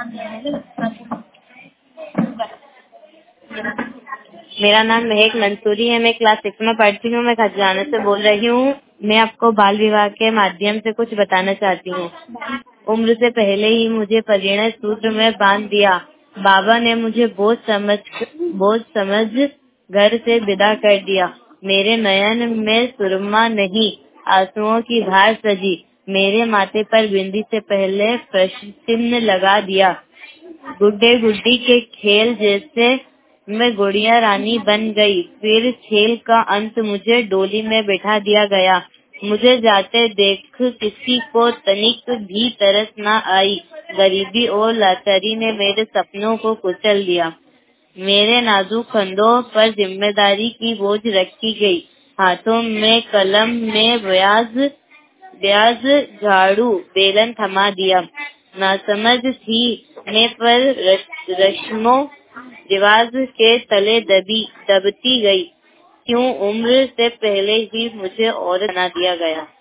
मेरा नाम महक मंसूरी है। मैं क्लास 6 में पढ़ती हूँ। मैं खजाना से बोल रही हूँ। मैं आपको बाल विवाह के माध्यम से कुछ बताना चाहती हूँ। उम्र से पहले ही मुझे परिणय सूत्र में बांध दिया। बाबा ने मुझे बोझ समझ घर से विदा कर दिया। मेरे नयन में सुरमा नहीं, आंसुओं की धार सजी। मेरे माथे पर बिंदी से पहले प्रश्न चिन्ह लगा दिया। गुड्डे गुड्डी के खेल जैसे मैं गुड़िया रानी बन गई। फिर खेल का अंत मुझे डोली में बैठा दिया गया। मुझे जाते देख किसी को तनिक भी तरस न आई। गरीबी और लाचारी ने मेरे सपनों को कुचल दिया। मेरे नाजुक कंधों पर जिम्मेदारी की बोझ रखी गई। हाथों में कलम में ब्याज झाड़ू बेलन थमा दिया। नासमझ थी मैं, पर रस्मों रिवाज के तले दबती गई। क्यों उम्र से पहले ही मुझे औरत बना दिया गया।